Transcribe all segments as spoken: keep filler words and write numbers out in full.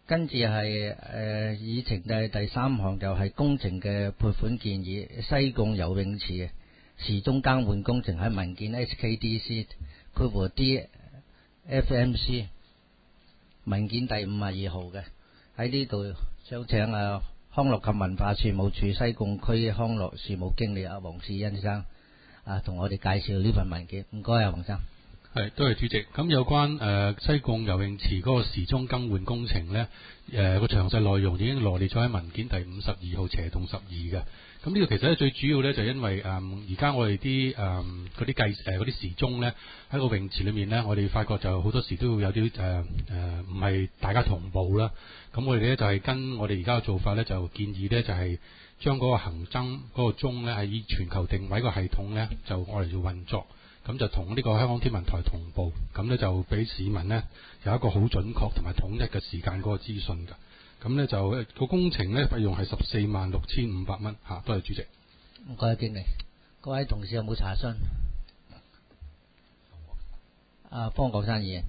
跟住係誒議程嘅第三項就係工程嘅撥款建議，西貢游泳池時鐘更換工程喺文件 H K D C 括弧 D F M C 文件第五十二號嘅，喺呢度想請啊康樂及文化事務處西貢區康樂事務經理阿黃士欣生啊同我哋介紹呢份文件，唔該啊黃生。 係，多謝主席。咁有關誒、呃、西貢游泳池嗰個時鐘更換工程咧，誒個詳細內容已經羅列咗喺文件第五十二號斜棟十二嘅。咁呢個其實咧最主要咧就係、因為誒而家我哋啲誒嗰啲計誒嗰啲時鐘咧喺個泳池裏面咧，我哋發覺就好多時都會有啲誒誒唔係大家同步啦。咁我哋咧就係、係、跟我哋而家嘅做法咧，就建議咧就係、係、將嗰個恆針嗰個鐘咧係以全球定位個系統咧就我哋做運作。咁就同呢個香港天文台同步，咁咧就俾市民呢有一個好準確同埋統一嘅時間嗰個資訊㗎。咁咧就個工程咧費用係十四萬六千五百蚊嚇，多謝主席。 唔該經理，各位同事有冇查詢？啊，方國珊議員。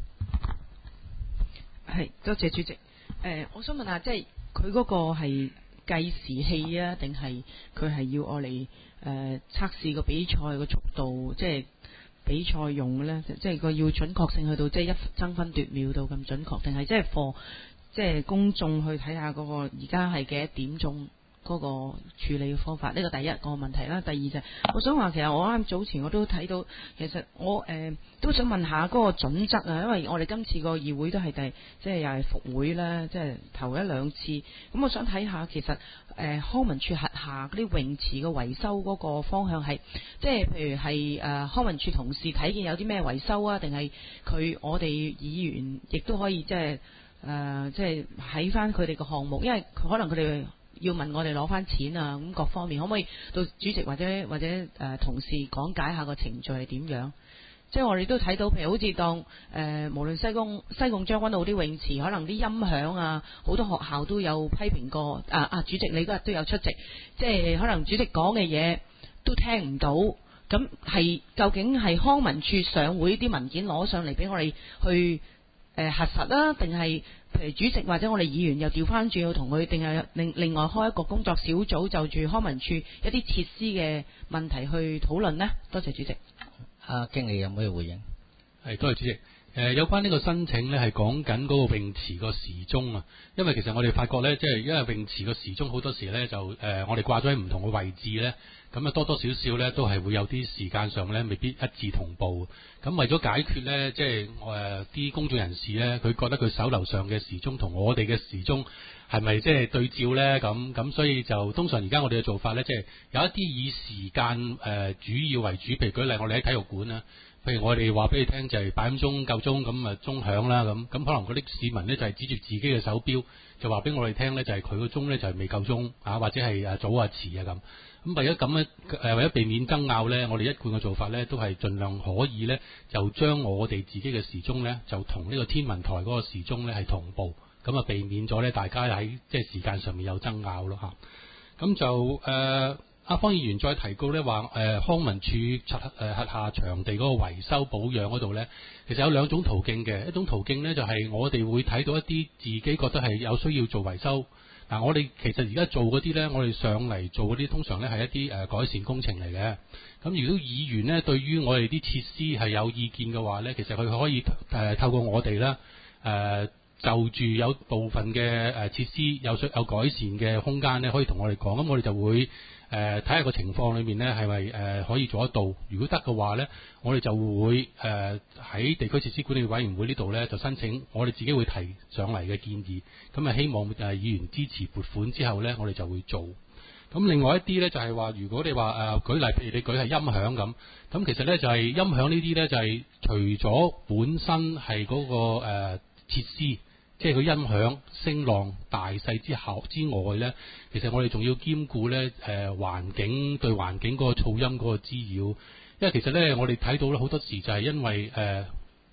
係，多謝主席。誒、呃，我想問下，即係佢嗰個係計時器啊，定係佢係要我嚟誒測試個比賽個速度，即係比賽用嘅咧？即係個要準確性去到即係一爭分奪秒到咁準確，定係即係貨即係公眾去睇下嗰個而家係幾多點鐘嗰個處理嘅方法？呢個第一個問題啦。第二就係、是、我想話，其實我啱早前我都睇到，其實我誒、呃、都想問下嗰個準則啊，因為我哋今次個議會都係第即係又係復會啦，即係頭一兩次。咁我想睇下其實誒、呃、康文署轄下嗰啲泳池嘅維修嗰個方向係，即係譬如係誒、呃、康文署同事睇見有啲咩維修啊，定係佢我哋議員亦都可以即係誒、呃、即係喺翻佢哋嘅項目，因為可能佢哋要問我哋攞翻錢啊，咁各方面可唔可以到主席或者或者誒、呃、同事講解下個程序係點樣？即係我哋都睇到，譬如好似當誒、呃、無論西貢西貢將軍澳啲泳池，可能啲音響啊，好多學校都有批評過。啊啊，主席你嗰日都有出席，即係可能主席講嘅嘢都聽唔到。咁係究竟係康文署上會啲文件攞上嚟俾我哋去誒、呃、核實啦，定係譬如主席或者我哋議員又調翻轉要同佢，定係另另外開一個工作小組就住康文署一啲設施嘅問題去討論呢？多謝主席。 啊，經理有冇嘢回應？ 係，多謝主席。誒、呃，有關呢個申請咧，係講緊嗰個泳池個時鐘啊。因為其實我哋發覺咧，即係因為泳池個時鐘好多時咧就誒、呃，我哋掛咗喺唔同嘅位置咧，咁啊多多少少咧都係會有啲時間上咧未必一致同步。咁為咗解決咧，即係誒啲公眾人士咧，佢覺得佢手樓上嘅時鐘同我哋嘅時鐘係咪即係對照咧？咁咁所以就通常而家我哋嘅做法咧，即係有一啲以時間誒、呃、主要為主，譬如舉例我哋喺體育館啦。譬如我哋話俾你聽就係八點鐘夠鐘咁啊鐘響啦，咁咁可能嗰啲市民咧就係指住自己嘅手錶就話俾我哋聽咧就係佢個鐘咧就係未夠鐘啊，或者係誒早啊遲啊咁。咁為咗咁咧誒為咗避免爭拗咧，我哋一貫嘅做法咧都係盡量可以咧就將我哋自己嘅時鐘咧就同呢個天文台嗰個時鐘咧係同步，咁啊避免咗咧大家喺即係時間上面有爭拗咯嚇。咁就誒。呃阿方議員再提告咧話誒康文署誒轄下場地嗰個維修保養嗰度咧，其實有兩種途徑嘅。一種途徑咧就係我哋會睇到一啲自己覺得係有需要做維修。嗱、啊，我哋其實而家做嗰啲咧，我哋上嚟做嗰啲通常咧係一啲誒、呃、改善工程嚟嘅。咁如果議員咧對於我哋啲設施係有意見嘅話咧，其實佢可以誒、呃、透過我哋啦誒就住有部分嘅誒設施有需有改善嘅空間咧，可以同我哋講，咁我哋就會。誒睇下個情況裏面咧係咪誒可以做得到？如果得嘅話咧，我哋就會誒喺、呃、地區設施管理委員會呢度咧就申請，我哋自己會提上嚟嘅建議。咁啊希望誒、呃、議員支持撥款之後咧，我哋就會做。咁另外一啲咧就係、是、話，如果你話誒、呃、舉例，譬如你舉係音響咁，咁其實咧就係、是、音響呢啲咧就係、是、除咗本身係嗰、那個誒、呃、設施。即係佢音響聲浪大細之後之外咧，其實我哋仲要兼顧咧誒環境對環境嗰個噪音嗰個滋擾，因為其實咧我哋睇到咧好多時就係因為誒、呃、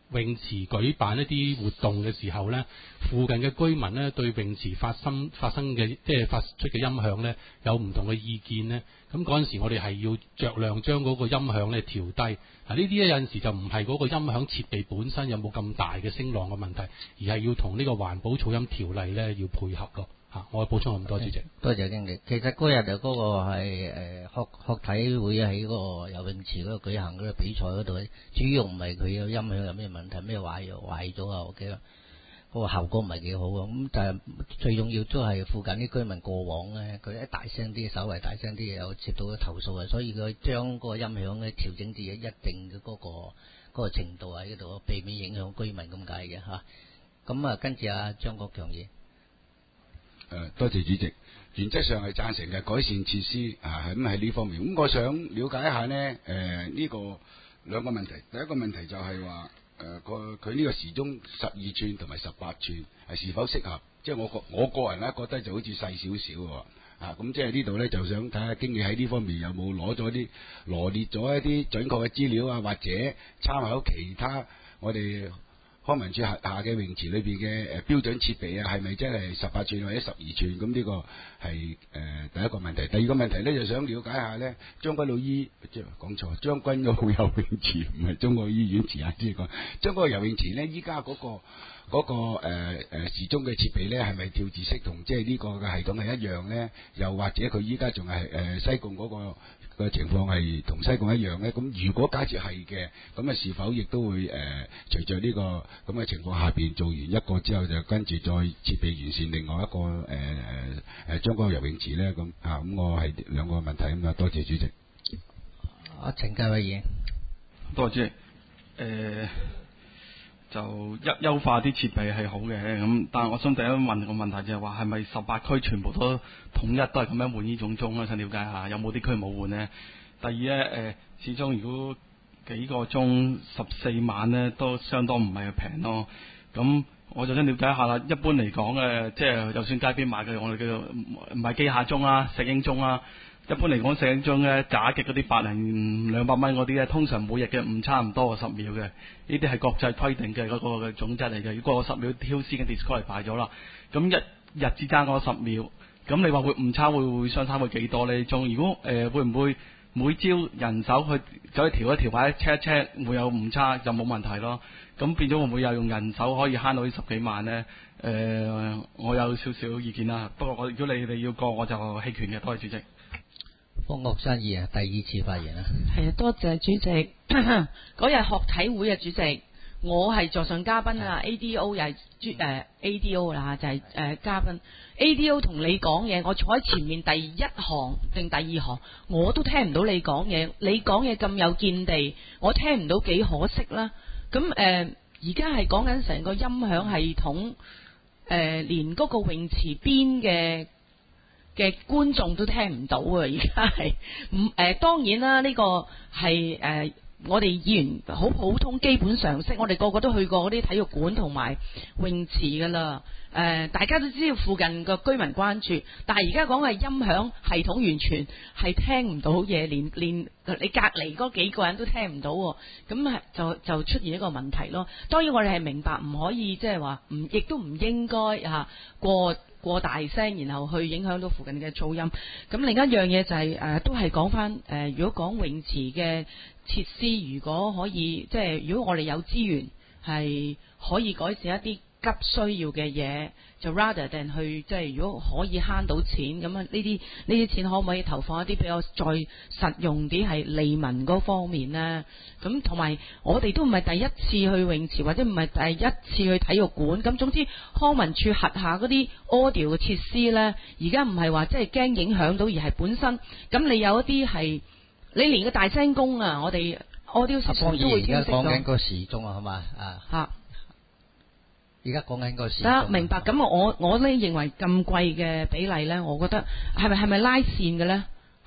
泳池舉辦一啲活動嘅時候呢，附近嘅居民呢對泳池發生發生嘅即係發出嘅音響呢有唔同嘅意見呢。咁嗰陣時我哋係要酌量將嗰個音響呢調低。嗱，呢啲咧有陣時就唔係嗰個音響設備本身有冇咁大嘅聲浪嘅問題，而係要同呢個環保噪音條例呢要配合咯。嚇，我補充咁多，主席。 多謝經理。其實嗰日就嗰個係誒學學體會喺嗰個游泳池嗰度舉行嗰個比賽嗰度，主要唔係佢有音響有咩問題，咩壞壞咗啊，我記得嗰個效果唔係幾好啊。咁但係最重要都係附近啲居民過往咧，佢一大聲啲，稍微大聲啲有接到投訴啊，所以佢將嗰個音響咧調整至一定嘅嗰個嗰個程度喺嗰度，避免影響居民咁解嘅嚇。咁啊，跟住阿張國強議。 誒，多謝主席。原則上係贊成嘅改善設施啊，咁喺呢方面。咁我想了解一下呢，誒、呃、呢、這個兩個問題。第一個問題就係話誒個佢呢個時鐘十二吋同埋十八吋係是否適合？即係我個我個人咧覺得就好似細少少喎。啊，咁即係呢度咧就想睇下經理喺呢方面有冇攞咗啲羅列咗一啲準確嘅資料啊，或者參考其他我哋康文署轄下嘅泳池裏邊嘅誒標準設備啊，係咪真係十八吋或者十二吋？咁呢個係誒、呃、第一個問題。第二個問題咧，就想了解下咧，將軍澳醫即係講錯，將軍澳游泳池唔係中國醫院，遲下先講。將軍澳游泳池咧，依家嗰個嗰、嗰個誒誒、呃、時鐘嘅設備咧，係咪跳字式同即係呢個嘅系統係一樣咧？又或者佢依家仲係誒西貢嗰、嗰個嘅情況係同西貢一樣咧？咁如果假設係嘅，咁啊是否亦都會誒、呃、隨着呢個咁嘅情況下邊做完一個之後，就跟住再設備完善另外一個誒誒誒將軍澳游泳池咧？咁啊咁我係兩個問題咁啊，多謝主席。 阿陳家偉議員， 多謝誒。呃就優優化啲設備係好嘅，咁但係我想第一問個問題就係話係咪十八區全部都統一都係咁樣換呢種鐘咧？想了解下有冇啲區冇換呢？第二咧誒、呃，始終如果幾個鐘十四萬咧都相當唔係平咯。咁我就想了解下啦。一般嚟講嘅，即係就算街邊買嘅，我哋叫做唔係機械鐘啦、石英鐘啦。一般嚟講，石英鐘咧假極嗰啲百零兩百蚊嗰啲咧，通常每日嘅誤差唔多過十秒嘅。呢啲係國際規定嘅嗰個嘅總則嚟嘅。如果個十秒挑絲嘅 disqualify 咗啦，咁一日只爭嗰十秒，咁你話會誤差會會相差會幾多呢？仲如果誒、呃、會唔會每朝人手去走去調一調或者 check 一 check 會有誤差就冇問題咯？咁變咗會唔會又用人手可以慳到呢十幾萬呢？誒、呃，我有少少意見啦。不過我如果你哋要過，我就棄權嘅。多謝主席。 方國珊議員第二次發言啦。 係啊，多謝主席。嗰日學體會啊，主席，我係座上嘉賓啊 ，A D O 又係誒、呃、A D O 啦，就係、是、誒、呃、嘉賓。A D O 同你講嘢，我坐喺前面第一行定第二行，我都聽唔到你講嘢。你講嘢咁有見地，我聽唔到，幾可惜啦。咁誒，而家係講緊成個音響系統，誒、呃，連嗰個泳池邊嘅嘅觀眾都聽唔到啊！而家係唔誒，當然啦，呢、這個係誒、呃、我哋議員好普通基本常識，我哋個個都去過嗰啲體育館同埋泳池噶啦。誒、呃，大家都知道附近個居民關注，但係而家講嘅音響系統完全係聽唔到嘢，連連你隔離嗰幾個人都聽唔到，咁係就就出現一個問題咯。當然我哋係明白唔可以即係話唔，亦都唔應該嚇、啊、過過大聲，然後去影響到附近嘅噪音。咁另一樣嘢就係、是、誒、呃，都係講翻誒，如果講泳池嘅設施，如果可以即係如果我哋有資源係可以改善一啲急需要嘅嘢，就 rather than 去即係如果可以慳到錢咁啊，呢啲呢啲錢可唔可以投放一啲比較再實用啲係利民嗰方面呢？咁同埋我哋都唔係第一次去泳池，或者唔係第一次去體育館。咁總之康文署轄下嗰啲 audio 嘅設施呢，而家唔係話即係驚影響到，而係本身咁你有一啲係你連個大聲公啊，我哋 audio system 都會調整咗。 而家講緊個時鐘啊，好嘛啊嚇。而家講緊個時得明白。咁我我咧認為咁貴嘅比例咧，我覺得係咪係咪拉線嘅咧？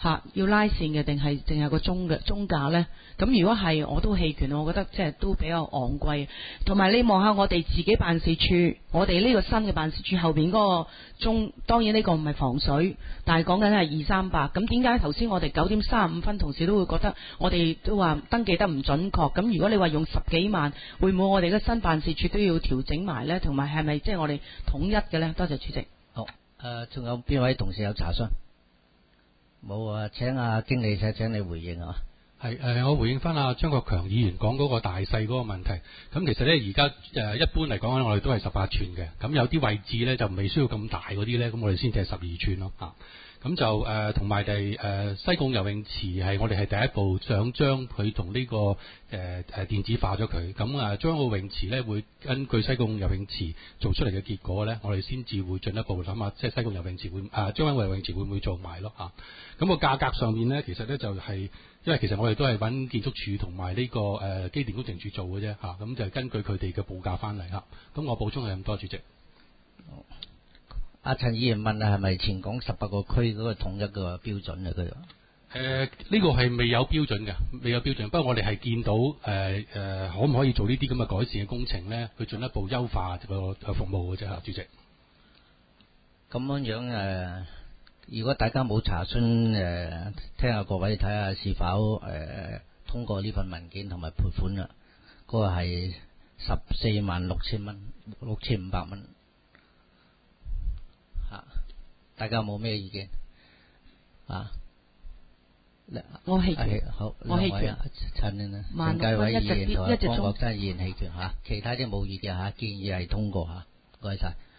嚇要拉線嘅，定係淨係個鐘嘅鐘價呢？咁如果係我都棄權，我覺得即係都比較昂貴。同埋你望下我哋自己辦事處，我哋呢個新嘅辦事處後邊嗰個鐘，當然呢個唔係防水，但係講緊係二三百。咁點解頭先我哋九點三十五分同事都會覺得我哋都話登記得唔準確？咁如果你話用十幾萬，會唔會我哋嘅新辦事處都要調整埋呢？同埋係咪即係我哋統一嘅呢？多謝主席。 好，誒，仲有邊位同事有查詢？冇啊，請阿經理請請你回應啊。 係誒、呃，我回應翻阿張國強議員講嗰個大細嗰個問題。咁其實咧，而家誒一般嚟講咧，我哋都係十八寸嘅。咁有啲位置咧就未需要咁大嗰啲咧，咁我哋先至係十二寸咯嚇。咁就誒同埋第誒西貢游泳池係我哋係第一步想將佢同呢個誒誒、呃、電子化咗佢。咁啊，將個泳池咧會根據西貢游泳池做出嚟嘅結果咧，我哋先至會進一步諗下，即係西貢游泳池會誒將軍澳游泳池會唔會做埋咯嚇。咁、個價格上面咧，其實咧就係、是、因為其實我哋都係揾建築署同埋呢個誒、呃、機電工程署做嘅啫嚇。咁就係根據佢哋嘅報價翻嚟嚇。咁我補充係咁多，主席。 阿陳議員問啊，係咪全港十八個區嗰個統一個標準啊？佢話誒呢個係未有標準嘅，未有標準。不過我哋係見到誒誒、呃呃，可唔可以做呢啲咁嘅改善嘅工程咧？去進一步優化個服務嘅啫嚇，主席。 咁樣樣誒、呃，如果大家冇查詢誒、呃，聽下各位睇下是否誒、呃、通過呢份文件同埋撥款啦。嗰、那個係十四萬六千蚊，六千五百蚊。大家冇咩意見啊？ 我棄權， 好， 我棄權。 陳啦， 萬鄭繼偉議員同埋一隻方國珍議員棄權嚇，其他啲冇意見嚇，建議係通過嚇，唔該晒。